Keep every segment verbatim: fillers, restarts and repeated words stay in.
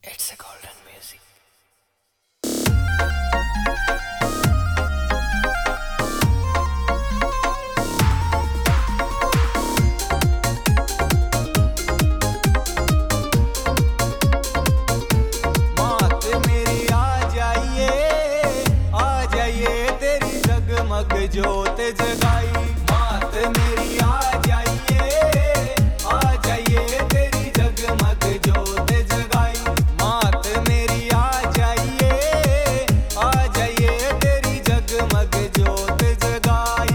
It's a golden music. मात मेरी आ जाइए, आ जाइए तेरी जगमग जोत जगाई। मात मेरी आ जाइए, आ जाइए तेरी जगमग जोत जगाई। मात मेरी आ जाइए, आ जाइए तेरी जगमग जोत जगाई।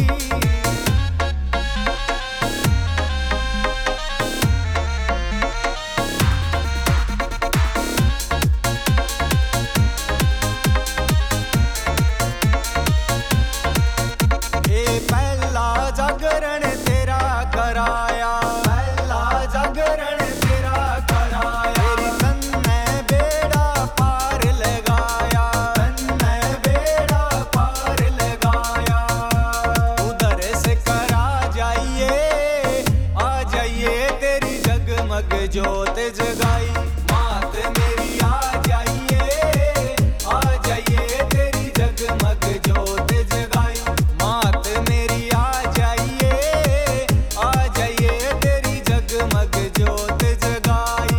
पहला जागरण तेरा कराया, पहला जागरण तेरा कराया। तेरी तन में बेड़ा पार लगाया, तन में बेड़ा पार लगाया। उधर से करा जाइए, आ जाइए तेरी जगमग जोत जगाई। मात मेरी आ जाइए, आ जाइए तेरी जगमग जोत जगाई। मात मेरी आ जाइए, आ जाइए तेरी जगमग जोत जगाई।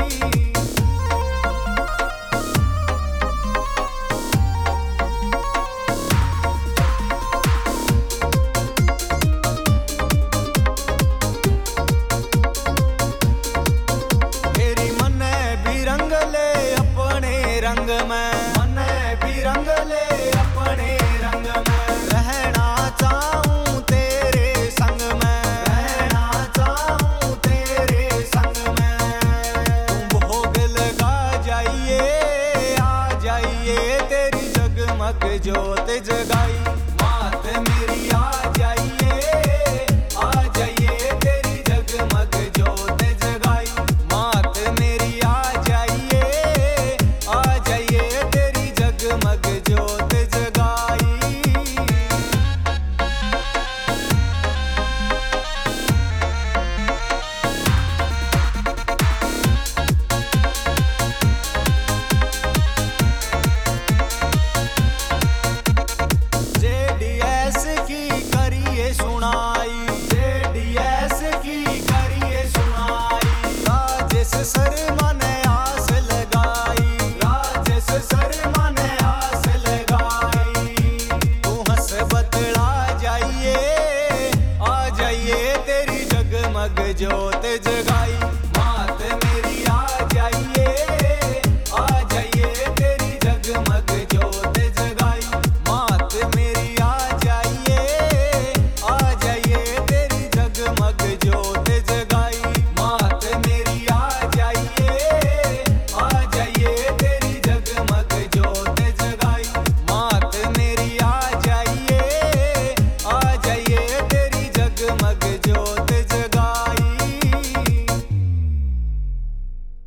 तेरी मने भी रंग ले अपने रंग में, मने भी रंग ले अपने रंग में। रहना चाहूं तेरे संग में, रहना चाहूं तेरे संग में। तुम भोग लगा जाइए, आ जाइए तेरी जगमग जोत जगाई।